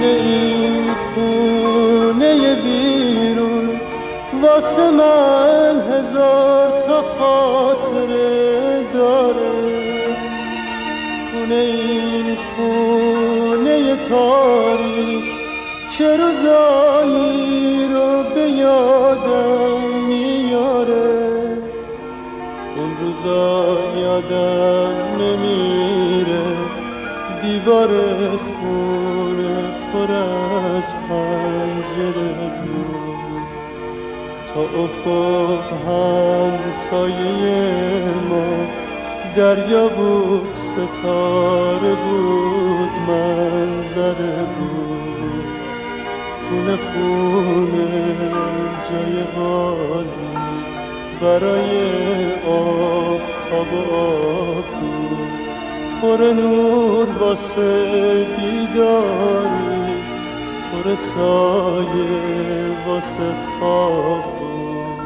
این خونه بیرون واسه من هزار تا خاطره داره. این خونه تاریک چه روزایی رو به یادم میاره. اون روزا یادم نمیره دیوار خونه پر از پنجره بود. تا افق همسایه ما دریا بود، ستاره بود، منظره بود. خونه خونه جای عالی برای آفتاب و آب بود. پر نور واسه بیداری، پر سایه واسه خواب بود.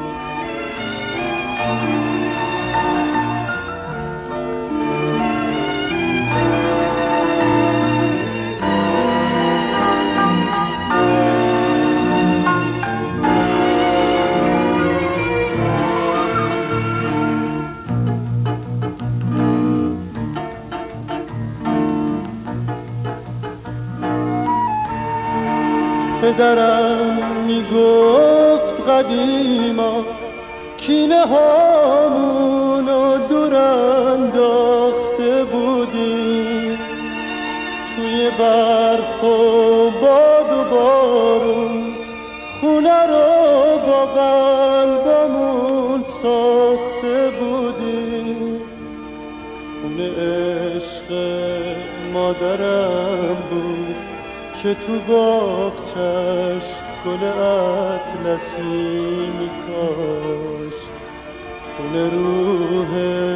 پدرم میگفت قدیما کینه هامونو دور انداخته بودیم. توی برف و باد و بارون خونه رو با قلبمون ساخته بودیم. خونه عشق مادرم بود که تو باغچش گل اطلسی میکاش. خونه روح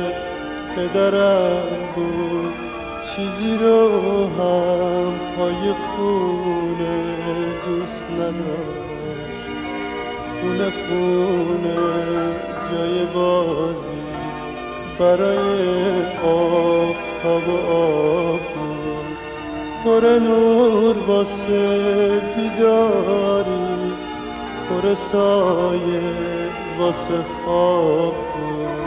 پدرم بود، چیزی رو هم پای خونه دوست نداشت. خونه خونه جای بازی برای آفتاب و آب بود. پر نور واسه بیداری، پر سایه واسه خواب بود.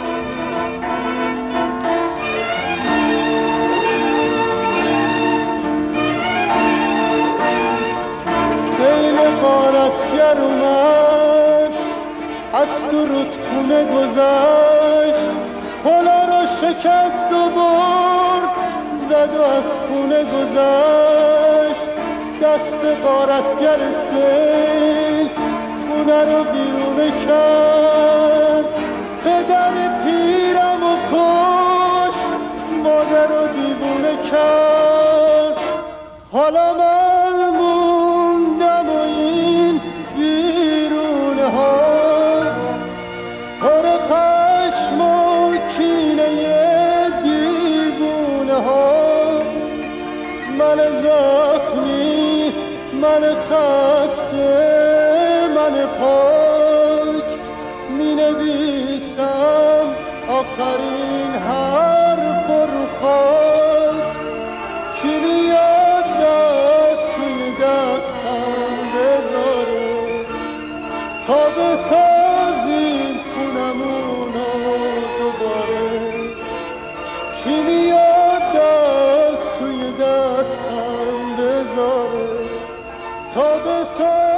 خیل غارتگر اومد از تو رودخونه گذشت، پلا رو شکست و برد زد و از خونه گذشت. دست غارتگر سیل خونه رو بیرونه کرد. پدر پیرم و کش، مادر رو دیوونه کرد. حالا من موندم و این بیرونه ها پر خشم و کینه دیوونه ها. من زخمی، من خسته، من پاک می نویسم آخرین حرف رو خاک. کی میاد دست توی دستم بذاره تا بسازیم خونمونو دوباره. کی میاد دست توی دستم بذاره تا بسازیم